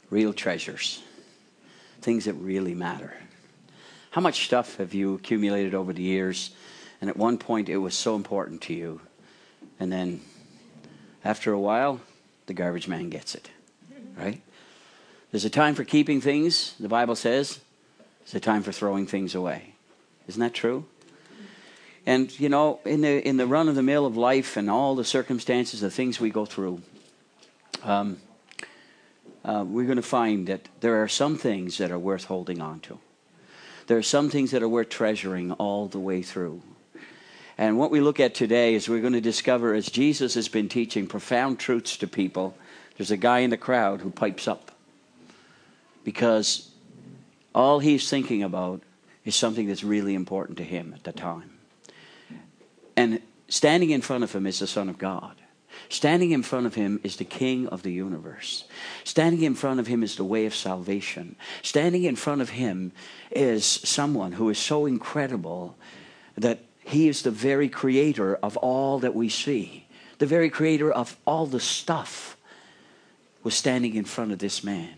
Real treasures. Things that really matter. How much stuff have you accumulated over the years, and at one point it was so important to you, and then after a while, the garbage man gets it, right? There's a time for keeping things, the Bible says. There's a time for throwing things away. Isn't that true? And, you know, in the run-of-the-mill of life and all the circumstances, the things we go through, we're going to find that there are some things that are worth holding on to. There are some things that are worth treasuring all the way through. And what we look at today is we're going to discover, as Jesus has been teaching profound truths to people, there's a guy in the crowd who pipes up. Because all he's thinking about is something that's really important to him at the time. And standing in front of him is the Son of God. Standing in front of him is the King of the universe. Standing in front of him is the way of salvation. Standing in front of him is someone who is so incredible that he is the very creator of all that we see. The very creator of all the stuff was standing in front of this man.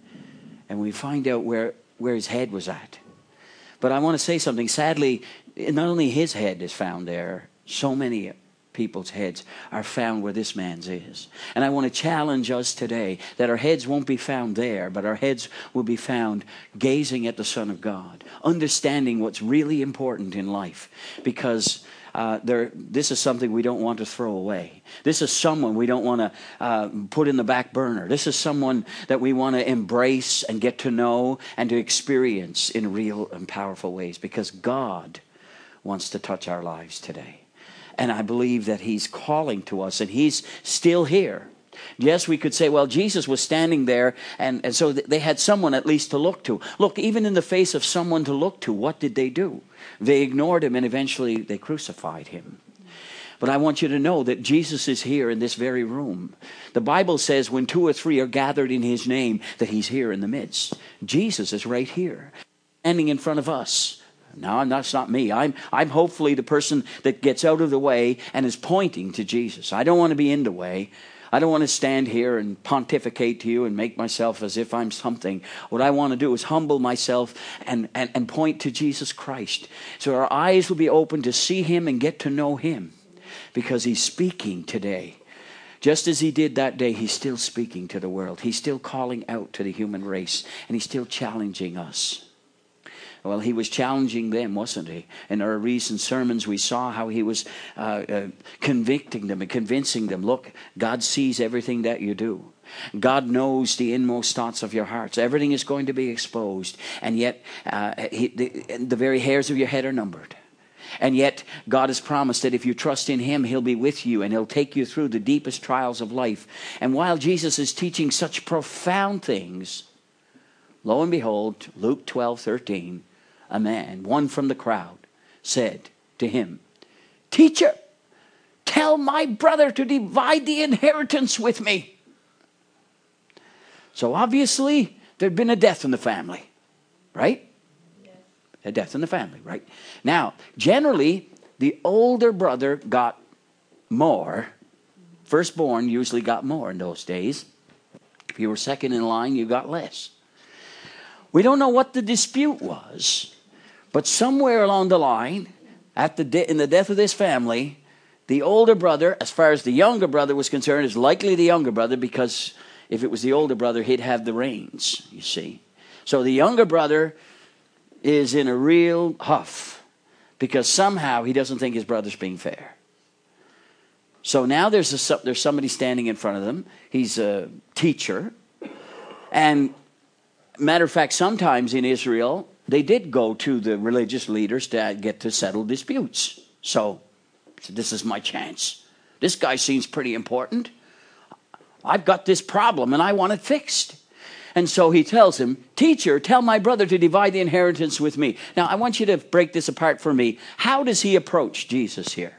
And we find out where his head was at. But I want to say something. Sadly, not only his head is found there, so many people's heads are found where this man's is. And I want to challenge us today that our heads won't be found there, but our heads will be found gazing at the Son of God, understanding what's really important in life, because this is something we don't want to throw away. This is someone we don't want to put in the back burner. This is someone that we want to embrace and get to know and to experience in real and powerful ways, because God wants to touch our lives today. And I believe that he's calling to us, and he's still here. Yes, we could say, well, Jesus was standing there, and so they had someone at least to look to. Look, even in the face of someone to look to, what did they do? They ignored him, and eventually they crucified him. But I want you to know that Jesus is here in this very room. The Bible says when 2 or 3 are gathered in his name, that he's here in the midst. Jesus is right here, standing in front of us. No, that's not me. I'm hopefully the person that gets out of the way and is pointing to Jesus. I don't want to be in the way. I don't want to stand here and pontificate to you and make myself as if I'm something. What I want to do is humble myself and point to Jesus Christ. So our eyes will be open to see him and get to know him, because he's speaking today. Just as he did that day, he's still speaking to the world. He's still calling out to the human race, and he's still challenging us. Well, he was challenging them, wasn't he? In our recent sermons, we saw how he was convicting them and convincing them, look, God sees everything that you do. God knows the inmost thoughts of your hearts. Everything is going to be exposed. And yet, the very hairs of your head are numbered. And yet, God has promised that if you trust in him, he'll be with you and he'll take you through the deepest trials of life. And while Jesus is teaching such profound things, lo and behold, Luke 12:13, a man, one from the crowd, said to him, "Teacher, tell my brother to divide the inheritance with me." So obviously, there'd been a death in the family, right? Yes. A death in the family, right? Now, generally, the older brother got more. Firstborn usually got more in those days. If you were second in line, you got less. We don't know what the dispute was, but somewhere along the line, in the death of this family, the older brother, as far as the younger brother was concerned, is likely the younger brother, because if it was the older brother, he'd have the reins, you see. So the younger brother is in a real huff, because somehow he doesn't think his brother's being fair. So now there's somebody standing in front of them. He's a teacher. And matter of fact, sometimes in Israel, they did go to the religious leaders to get to settle disputes. So this is my chance. This guy seems pretty important. I've got this problem and I want it fixed. And so he tells him, "Teacher, tell my brother to divide the inheritance with me." Now, I want you to break this apart for me. How does he approach Jesus here?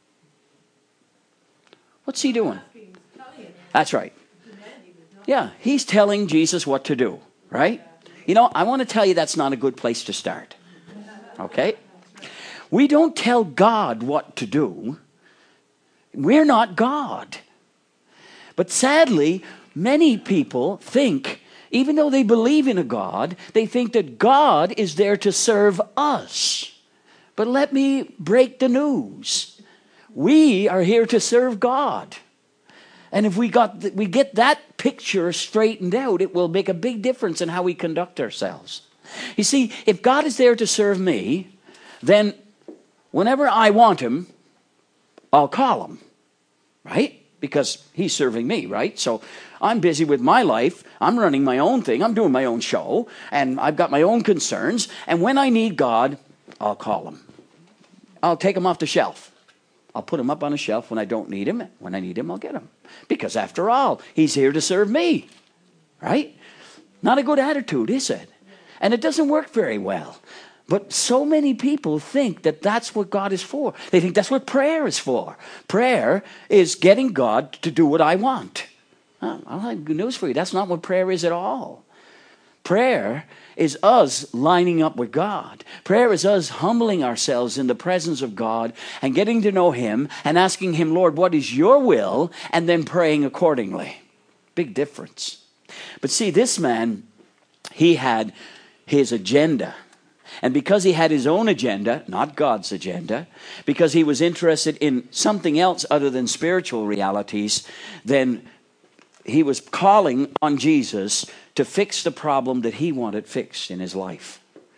What's he doing? That's right. Yeah, he's telling Jesus what to do, right? You know, I want to tell you that's not a good place to start. Okay? We don't tell God what to do. We're not God. But sadly, many people think Even though they believe in a God, they think that God is there to serve us. But let me break the news. We are here to serve God. And if we get that picture straightened out, it will make a big difference in how we conduct ourselves. You see, if God is there to serve me, then whenever I want him, I'll call him, right? Because he's serving me, right? So I'm busy with my life. I'm running my own thing. I'm doing my own show. And I've got my own concerns. And when I need God, I'll call him. I'll take him off the shelf. I'll put him up on a shelf when I don't need him. When I need him, I'll get him. Because after all, he's here to serve me, right? Not a good attitude, is it? And it doesn't work very well. But so many people think that that's what God is for. They think that's what prayer is for. Prayer is getting God to do what I want. I'll have good news for you. That's not what prayer is at all. Prayer is us lining up with God. Prayer is us humbling ourselves in the presence of God and getting to know him and asking him, Lord, what is your will? And then praying accordingly. Big difference. But see, this man, he had his agenda. And because he had his own agenda, not God's agenda, because he was interested in something else other than spiritual realities, then he was calling on Jesus to fix the problem that he wanted fixed in his life.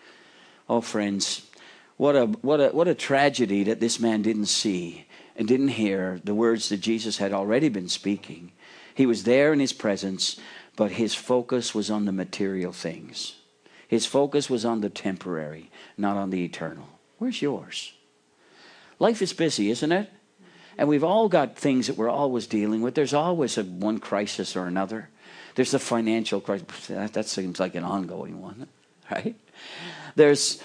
Oh, friends, what a tragedy that this man didn't see and didn't hear the words that Jesus had already been speaking. He was there in his presence, but his focus was on the material things. His focus was on the temporary, not on the eternal. Where's yours? Life is busy, isn't it? And we've all got things that we're always dealing with. There's always one crisis or another. There's the financial crisis. That seems like an ongoing one, right? There's,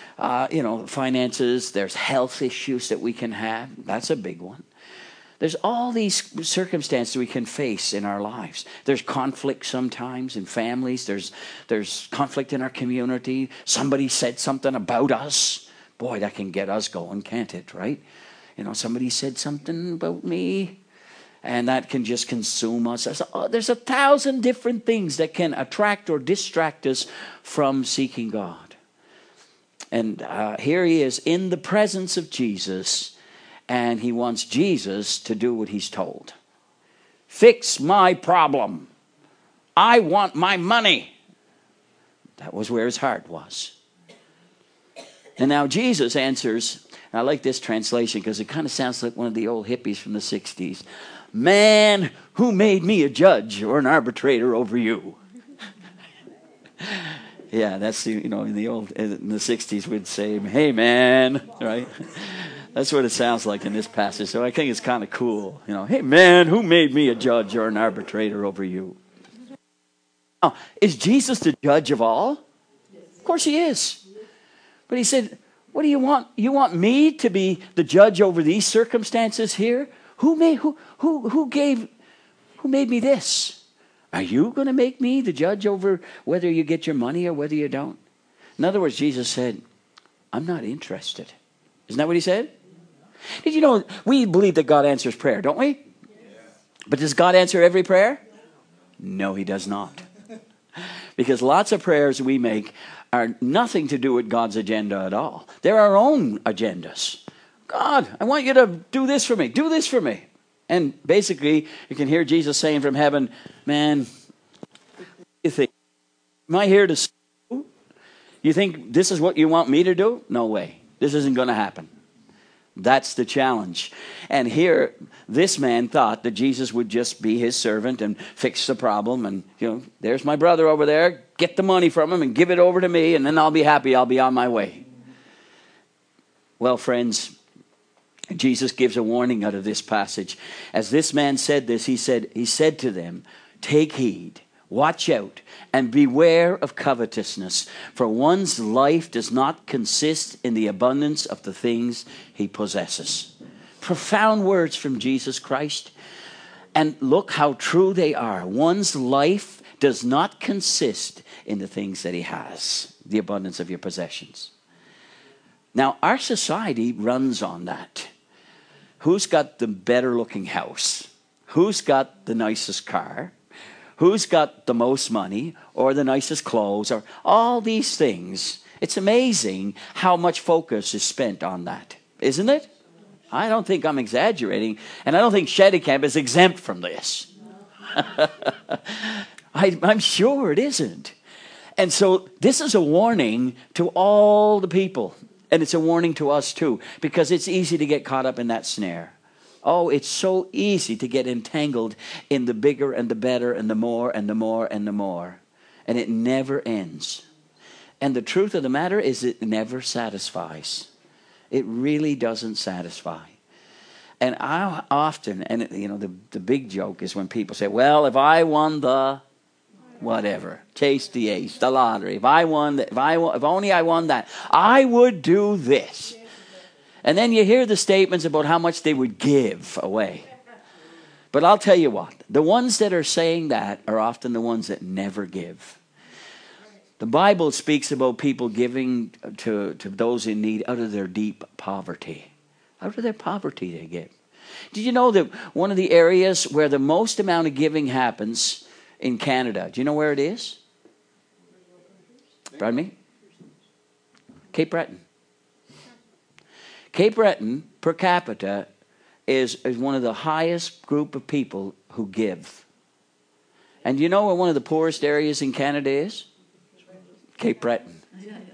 finances. There's health issues that we can have. That's a big one. There's all these circumstances we can face in our lives. There's conflict sometimes in families. There's conflict in our community. Somebody said something about us. Boy, that can get us going, can't it, right? Somebody said something about me, and that can just consume us. There's 1,000 different things that can attract or distract us from seeking God. And here he is in the presence of Jesus, and he wants Jesus to do what he's told. Fix my problem. I want my money. That was where his heart was. And now Jesus answers. I like this translation because it kind of sounds like one of the old hippies from the 60s. Man, who made me a judge or an arbitrator over you? Yeah, that's in the 60s we'd say, hey man, right? That's what it sounds like in this passage. So I think it's kind of cool. Hey man, who made me a judge or an arbitrator over you? Now, is Jesus the judge of all? Of course he is. But he said, what do you want? You want me to be the judge over these circumstances here? Who made me this? Are you going to make me the judge over whether you get your money or whether you don't? In other words, Jesus said, I'm not interested. Isn't that what he said? Did you know we believe that God answers prayer, don't we? Yeah. But does God answer every prayer? No, he does not. Because lots of prayers we make are nothing to do with God's agenda at all. They're our own agendas. God, I want you to do this for me. Do this for me. And basically, you can hear Jesus saying from heaven, man, what do you think? Am I here to serve you? You think this is what you want me to do? No way. This isn't going to happen. That's the challenge. And here, this man thought that Jesus would just be his servant and fix the problem. And, there's my brother over there. Get the money from him and give it over to me, and then I'll be happy. I'll be on my way. Well, friends, Jesus gives a warning out of this passage. As this man said this, he said to them, take heed, watch out, and beware of covetousness, for one's life does not consist in the abundance of the things he possesses. Profound words from Jesus Christ. And look how true they are. One's life does not consist in the things that he has, the abundance of your possessions. Now, our society runs on that. Who's got the better looking house? Who's got the nicest car? who's got the most money or the nicest clothes or all these things. It's amazing how much focus is spent on that, isn't it? I don't think I'm exaggerating, and I don't think Shedicamp is exempt from this. I'm sure it isn't. And so this is a warning to all the people, and it's a warning to us too, because it's easy to get caught up in that snare. Oh, it's so easy to get entangled in the bigger and the better and the more and the more and the more. And it never ends. And the truth of the matter is it never satisfies. It really doesn't satisfy. And I often, and the big joke is when people say, well, if I won the whatever, chase the ace, the lottery, if only I won that, I would do this. And then you hear the statements about how much they would give away. But I'll tell you what, the ones that are saying that are often the ones that never give. The Bible speaks about people giving to those in need out of their deep poverty. Out of their poverty they give. Did you know that one of the areas where the most amount of giving happens in Canada, do you know where it is? Pardon me? Cape Breton. Cape Breton, per capita, is one of the highest group of people who give. And do you know where one of the poorest areas in Canada is? Cape Breton.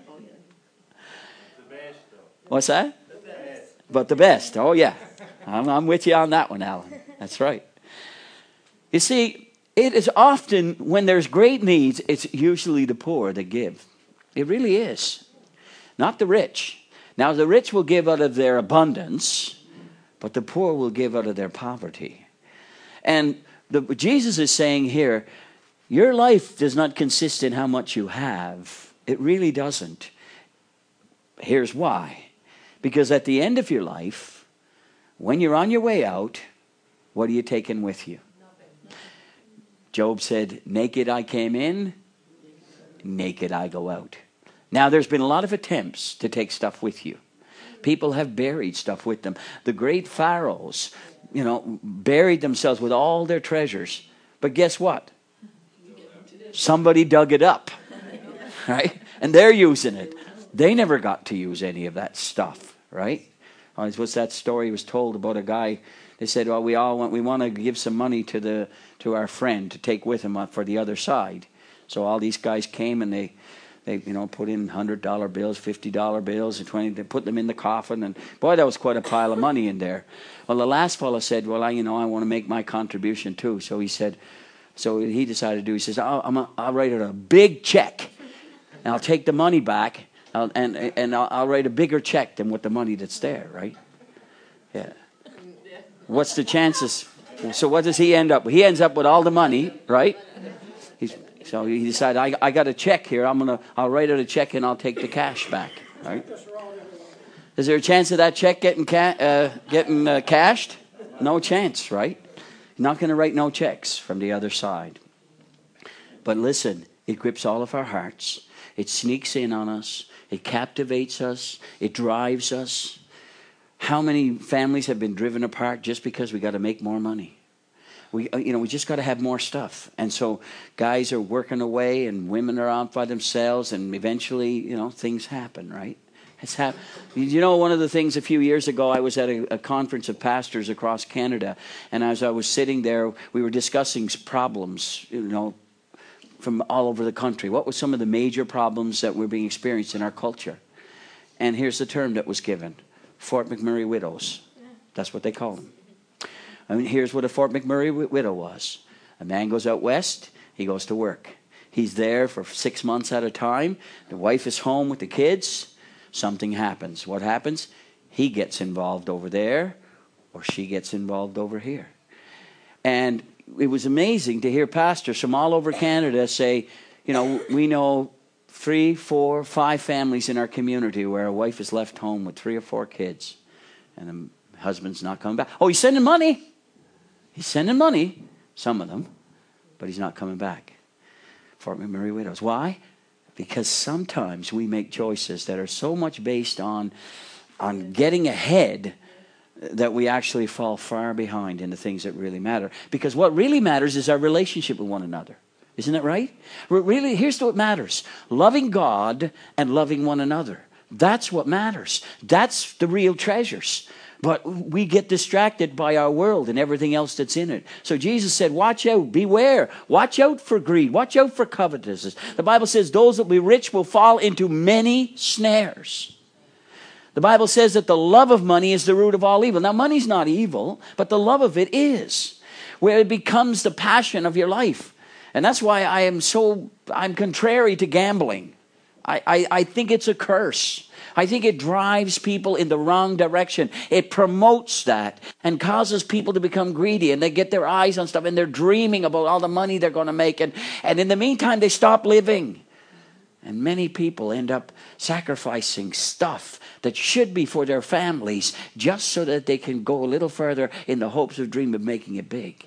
What's that? But the best. Oh, yeah. I'm with you on that one, Alan. That's right. You see, it is often, when there's great needs, it's usually the poor that give. It really is. Not the rich. Now, the rich will give out of their abundance, but the poor will give out of their poverty. And Jesus is saying here, your life does not consist in how much you have. It really doesn't. Here's why. Because at the end of your life, when you're on your way out, what are you taking with you? Job said, naked I came in, naked I go out. Now, there's been a lot of attempts to take stuff with you. People have buried stuff with them. The great pharaohs, buried themselves with all their treasures. But guess what? Somebody dug it up, right? And they're using it. They never got to use any of that stuff, right? What's that story was told about a guy? They said, well, we want to give some money to our friend to take with him for the other side. So all these guys came and they put in $100 bills, $50 bills, and 20. They put them in the coffin, and boy, that was quite a pile of money in there. Well, the last fellow said, well, I want to make my contribution too. So he said, he decided to do. He says, I'll write out a big check, and I'll take the money back, and I'll write a bigger check than what the money that's there, right? Yeah. What's the chances? So what does he end up with? He ends up with all the money, right? So he decided, I got a check here. I'll write out a check and I'll take the cash back. Right? Is there a chance of that check getting cashed? No chance, right? You're not going to write no checks from the other side. But listen, it grips all of our hearts. It sneaks in on us. It captivates us. It drives us. How many families have been driven apart just because we got to make more money? We just got to have more stuff. And so guys are working away and women are out by themselves, and eventually, things happen, right? It's happened. One of the things a few years ago, I was at a conference of pastors across Canada, and as I was sitting there, we were discussing problems, from all over the country. What were some of the major problems that were being experienced in our culture? And here's the term that was given: Fort McMurray widows. That's what they call them. Here's what a Fort McMurray widow was. A man goes out west, he goes to work. He's there for 6 months at a time. The wife is home with the kids. Something happens. What happens? He gets involved over there, or she gets involved over here. And it was amazing to hear pastors from all over Canada say, we know 3, 4, 5 families in our community where a wife is left home with 3 or 4 kids, and the husband's not coming back. Oh, he's sending money. He's sending money, some of them, but he's not coming back. Fort McMurray widows. Why? Because sometimes we make choices that are so much based on getting ahead that we actually fall far behind in the things that really matter. Because what really matters is our relationship with one another. Isn't it right? Really, here's what matters. Loving God and loving one another. That's what matters. That's the real treasures. But we get distracted by our world and everything else that's in it. So Jesus said, watch out, beware. Watch out for greed. Watch out for covetousness. The Bible says those that will be rich will fall into many snares. The Bible says that the love of money is the root of all evil. Now, money's not evil, but the love of it is, where it becomes the passion of your life. And that's why I'm contrary to gambling. I think it's a curse. I think it drives people in the wrong direction. It promotes that and causes people to become greedy, and they get their eyes on stuff and they're dreaming about all the money they're going to make. And in the meantime, they stop living. And many people end up sacrificing stuff that should be for their families just so that they can go a little further in the hopes of dream of making it big.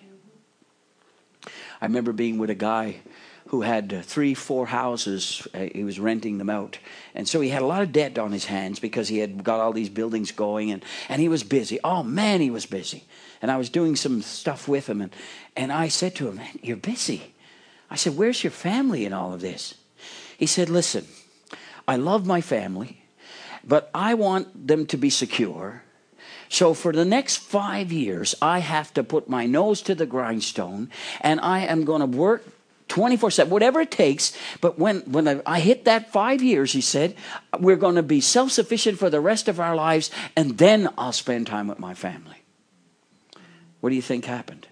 I remember being with a guy who had 3-4 houses. He was renting them out. And so he had a lot of debt on his hands because he had got all these buildings going, and he was busy. Oh, man, he was busy. And I was doing some stuff with him, and I said to him, man, you're busy. I said, where's your family in all of this? He said, listen, I love my family, but I want them to be secure. So for the next 5 years, I have to put my nose to the grindstone, and I am going to work 24/7, whatever it takes. But when I hit that 5 years, he said, we're going to be self-sufficient for the rest of our lives, and then I'll spend time with my family. What do you think happened?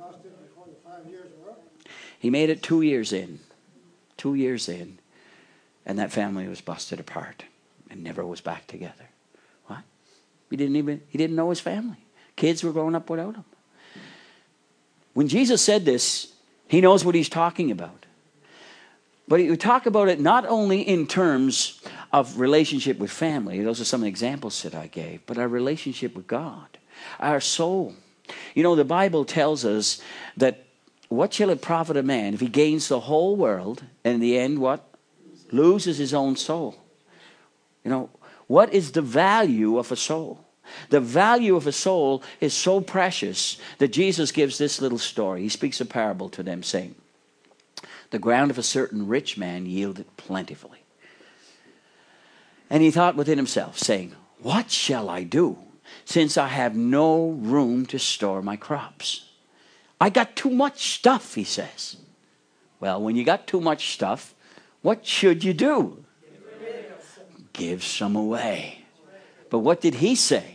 He made it 2 years in. 2 years in. And that family was busted apart and never was back together. What? He didn't know his family. Kids were growing up without him. When Jesus said this, he knows what he's talking about. But he would talk about it not only in terms of relationship with family. Those are some examples that I gave. But our relationship with God. Our soul. You know, the Bible tells us that what shall it profit a man if he gains the whole world and in the end what? Loses his own soul. You know, what is the value of a soul? The value of a soul is so precious that Jesus gives this little story. He speaks a parable to them saying, the ground of a certain rich man yielded plentifully. And he thought within himself, saying, what shall I do since I have no room to store my crops? I got too much stuff, he says. Well, when you got too much stuff, what should you do? Give some away. But what did he say?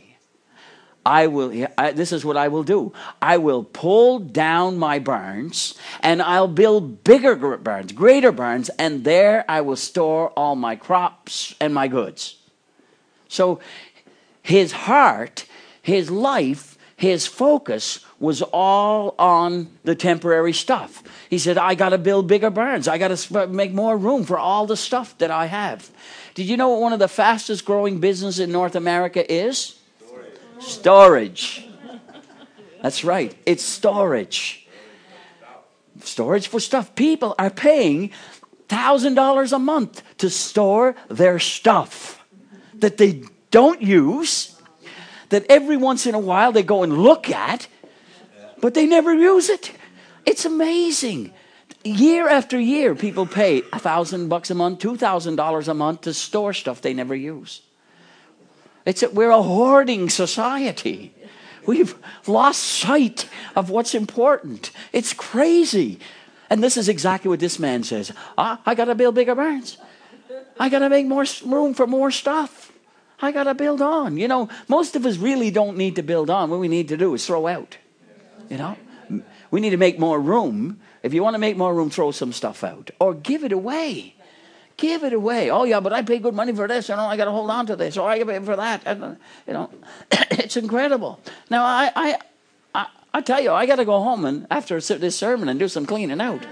This is what I will do. I will pull down my barns and I'll build bigger barns, greater barns, and there I will store all my crops and my goods. So his heart, his life, his focus was all on the temporary stuff. He said, I got to build bigger barns. I got to make more room for all the stuff that I have. Did you know what one of the fastest growing businesses in North America is? Storage. That's right. It's storage. Storage for stuff. People are paying $1,000 a month to store their stuff that they don't use, that every once in a while they go and look at, but they never use it. It's amazing. Year after year, people pay $1,000 a month, $2,000 a month to store stuff they never use. We're a hoarding society. We've lost sight of what's important. It's crazy. And this is exactly what this man says. I got to build bigger barns. I got to make more room for more stuff. I got to build on. You know, most of us really don't need to build on. What we need to do is throw out. You know, we need to make more room. If you want to make more room, throw some stuff out or give it away. Give it away. Oh, yeah, but I pay good money for this. You know, I got to hold on to this. Or I got to pay for that. And, you know, it's incredible. Now, I tell you, I got to go home and after this sermon and do some cleaning out.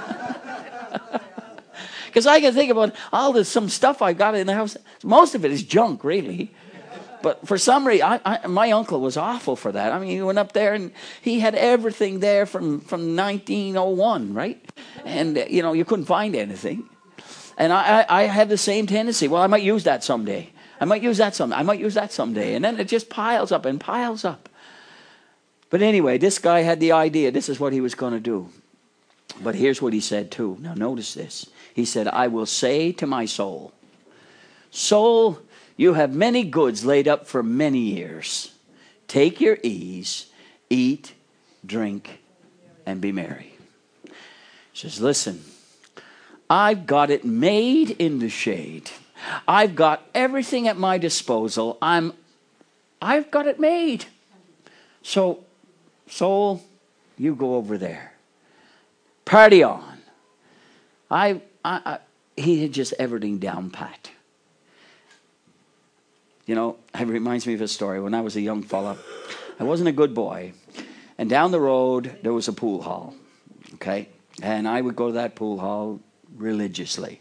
Because I can think about some stuff I got in the house. Most of it is junk, really. But for some reason, my uncle was awful for that. I mean, he went up there and he had everything there from 1901, right? And, you know, you couldn't find anything. And I have the same tendency. Well, I might use that someday. I might use that someday. I might use that someday. And then it just piles up and piles up. But anyway, this guy had the idea. This is what he was going to do. But here's what he said too. Now notice this. He said, I will say to my soul, soul, you have many goods laid up for many years. Take your ease, eat, drink, and be merry. He says, listen, I've got it made in the shade. I've got everything at my disposal. I've got it made. So, soul, you go over there. Party on. He had just everything down pat. You know, it reminds me of a story. When I was a young fella, I wasn't a good boy. And down the road, there was a pool hall. Okay? And I would go to that pool hall religiously.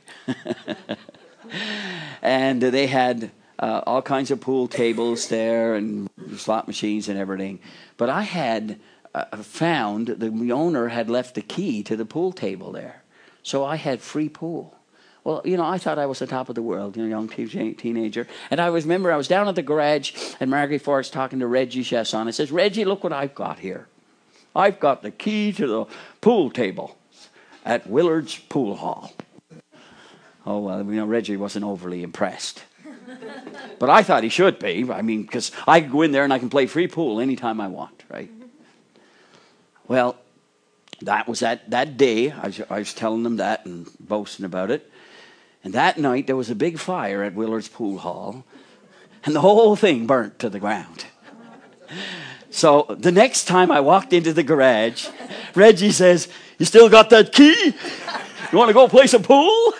And they had all kinds of pool tables there and slot machines and everything. But I had found the owner had left the key to the pool table there. So I had free pool. Well, you know, I thought I was the top of the world, you know, young teenager. And I remember I was down at the garage at Margaret Forks talking to Reggie Chasson. I says, Reggie, look what I've got here. I've got the key to the pool table at Willard's Pool Hall. Oh, well, you know, Reggie wasn't overly impressed. But I thought he should be. I mean, because I can go in there and I can play free pool anytime I want, right? Well, that was that day. I was telling them that and boasting about it. And that night, there was a big fire at Willard's Pool Hall, and the whole thing burnt to the ground. So the next time I walked into the garage, Reggie says, you still got that key? You want to go play some pool?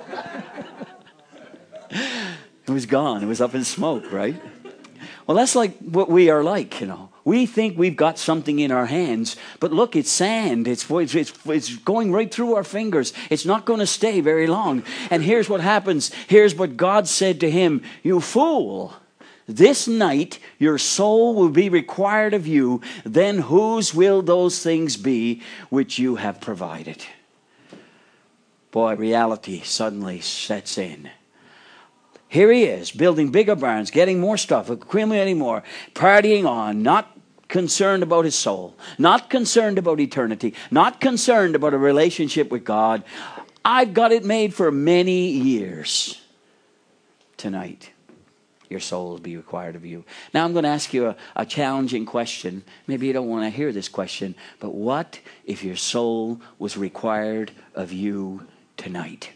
It was gone. It was up in smoke, right? Well, that's like what we are like, you know. We think we've got something in our hands, but look, it's sand. It's going right through our fingers. It's not going to stay very long. And here's what happens. Here's what God said to him. You fool, this night your soul will be required of you. Then whose will those things be which you have provided? Boy, reality suddenly sets in. Here he is, building bigger barns, getting more stuff, accumulating more, partying on, not concerned about his soul, not concerned about eternity, not concerned about a relationship with God. I've got it made for many years. Tonight, your soul will be required of you. Now I'm going to ask you a challenging question. Maybe you don't want to hear this question, but what if your soul was required of you tonight?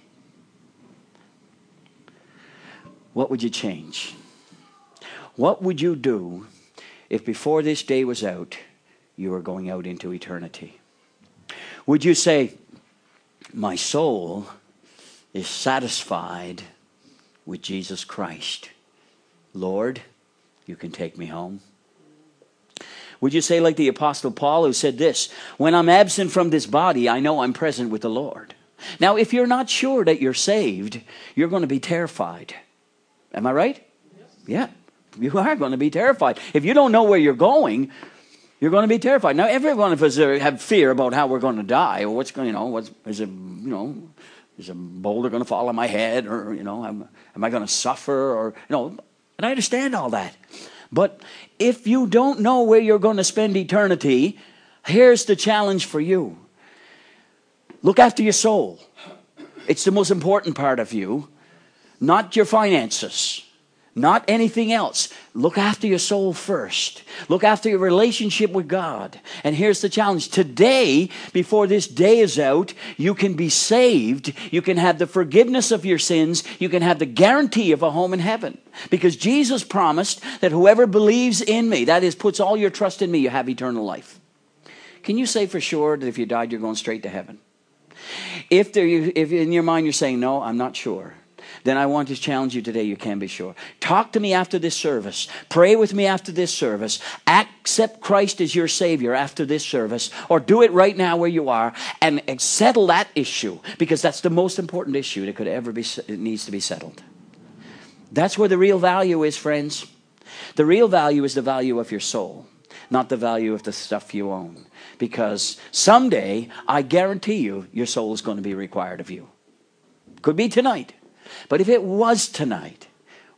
What would you change? What would you do if before this day was out, you were going out into eternity? Would you say, my soul is satisfied with Jesus Christ. Lord, you can take me home? Would you say like the Apostle Paul, who said this, when I'm absent from this body, I know I'm present with the Lord. Now, if you're not sure that you're saved, you're going to be terrified. Am I right? Yes. Yeah, you are going to be terrified. If you don't know where you're going, you're going to be terrified. Now, every one of us have fear about how we're going to die, or what's going, is a boulder going to fall on my head, or am I going to suffer, or and I understand all that. But if you don't know where you're going to spend eternity, here's the challenge for you. Look after your soul. It's the most important part of you. Not your finances, not anything else. Look after your soul first. Look after your relationship with God. And here's the challenge. Today, before this day is out, you can be saved. You can have the forgiveness of your sins. You can have the guarantee of a home in heaven. Because Jesus promised that whoever believes in me, that is, puts all your trust in me, you have eternal life. Can you say for sure that if you died, you're going straight to heaven? If in your mind you're saying, no, I'm not sure, then I want to challenge you today. You can be sure. Talk to me after this service. Pray with me after this service. Accept Christ as your Savior after this service. Or do it right now where you are and settle that issue, because that's the most important issue that could ever be. It needs to be settled. That's where the real value is, friends. The real value is the value of your soul, not the value of the stuff you own. Because someday, I guarantee you, your soul is going to be required of you. Could be tonight. But if it was tonight,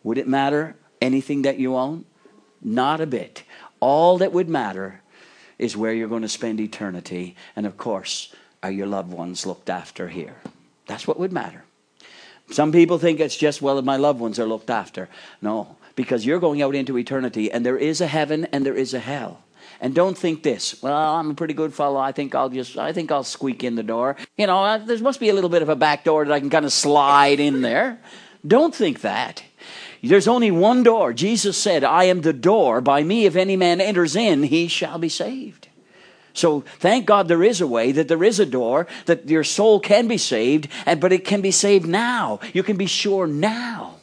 Would it matter anything that you own? Not a bit. All that would matter is where you're going to spend eternity. And of course, are your loved ones looked after here? That's what would matter. Some people think it's just, well, my loved ones are looked after. No, because you're going out into eternity, and there is a heaven and there is a hell. And don't think this, well, I'm a pretty good fellow. I think I'll squeak in the door. You know, there must be a little bit of a back door that I can kind of slide in there. Don't think that. There's only one door. Jesus said, I am the door. By me, if any man enters in, he shall be saved. So thank God there is a way, that there is a door, that your soul can be saved, but it can be saved now. You can be sure now.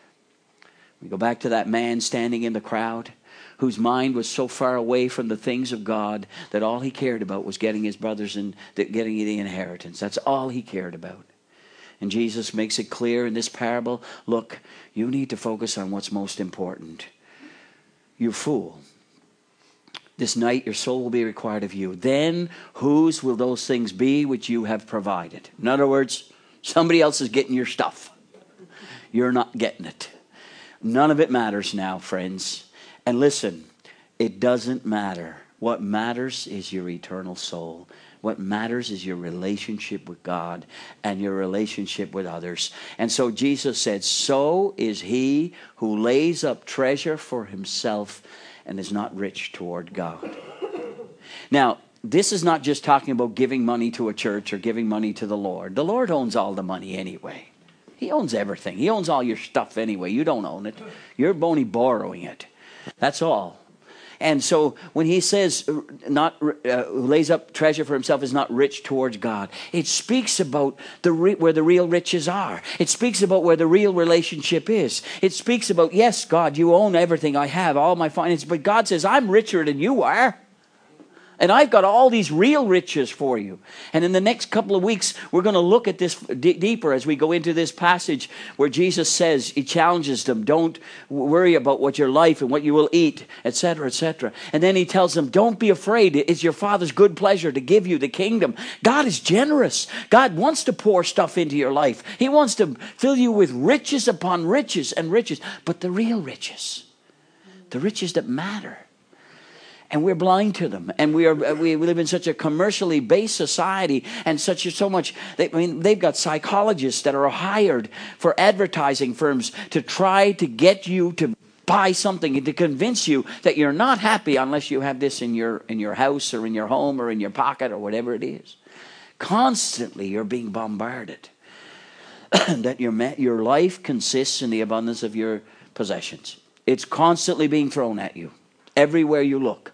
We go back to that man standing in the crowd, whose mind was so far away from the things of God that all he cared about was getting his brothers and getting the inheritance. That's all he cared about. And Jesus makes it clear in this parable, look, you need to focus on what's most important. You fool. This night your soul will be required of you. Then whose will those things be which you have provided? In other words, somebody else is getting your stuff. You're not getting it. None of it matters now, friends. And listen, it doesn't matter. What matters is your eternal soul. What matters is your relationship with God and your relationship with others. And so Jesus said, so is he who lays up treasure for himself and is not rich toward God. Now, this is not just talking about giving money to a church or giving money to the Lord. The Lord owns all the money anyway. He owns everything. He owns all your stuff anyway. You don't own it. You're only borrowing it. That's all. And so when he says who lays up treasure for himself is not rich towards God, it speaks about where the real riches are. It speaks about where the real relationship is. It speaks about, yes, God, you own everything I have, all my finances, but God says, I'm richer than you are. And I've got all these real riches for you. And in the next couple of weeks, we're going to look at this deeper as we go into this passage where Jesus says, he challenges them, don't worry about what your life and what you will eat, etc., etc. And then he tells them, don't be afraid. It's your Father's good pleasure to give you the kingdom. God is generous. God wants to pour stuff into your life. He wants to fill you with riches upon riches and riches. But the real riches, the riches that matter. And we're blind to them. And we live in such a commercially based society, and so much. They've got psychologists that are hired for advertising firms to try to get you to buy something and to convince you that you're not happy unless you have this in your house or in your home or in your pocket or whatever it is. Constantly you're being bombarded that your life consists in the abundance of your possessions. It's constantly being thrown at you everywhere you look.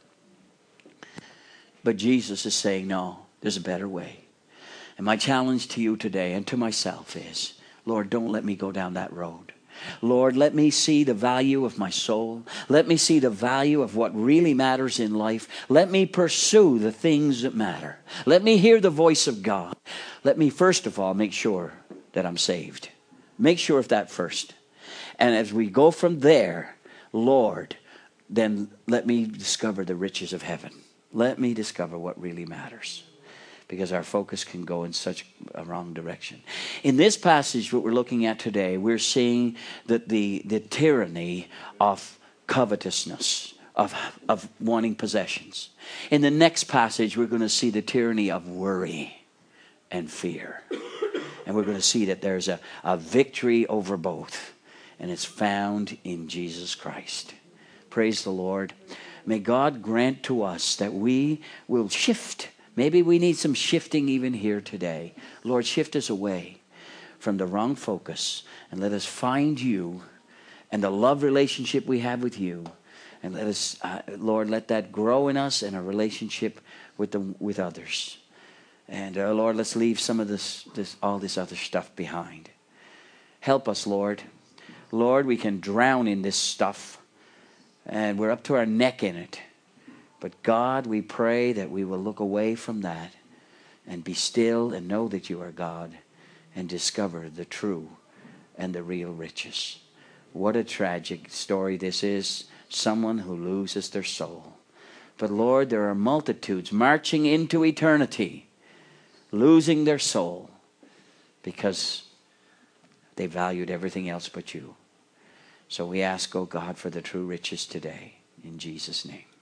But Jesus is saying, no, there's a better way. And my challenge to you today and to myself is, Lord, don't let me go down that road. Lord, let me see the value of my soul. Let me see the value of what really matters in life. Let me pursue the things that matter. Let me hear the voice of God. Let me, first of all, make sure that I'm saved. Make sure of that first. And as we go from there, Lord, then let me discover the riches of heaven. Let me discover what really matters, because our focus can go in such a wrong direction. In this passage, what we're looking at today, we're seeing that the tyranny of covetousness, of wanting possessions. In the next passage, we're going to see the tyranny of worry and fear. And we're going to see that there's a victory over both, and it's found in Jesus Christ. Praise the Lord. May God grant to us that we will shift. Maybe we need some shifting even here today. Lord, shift us away from the wrong focus and let us find you and the love relationship we have with you. And let us, Lord, let that grow in us and a relationship with others. And Lord, let's leave some of all this other stuff behind. Help us, Lord. Lord, we can drown in this stuff. And we're up to our neck in it. But God, we pray that we will look away from that and be still and know that you are God and discover the true and the real riches. What a tragic story this is. Someone who loses their soul. But Lord, there are multitudes marching into eternity, losing their soul because they valued everything else but you. So we ask, oh God, for the true riches today. In Jesus' name.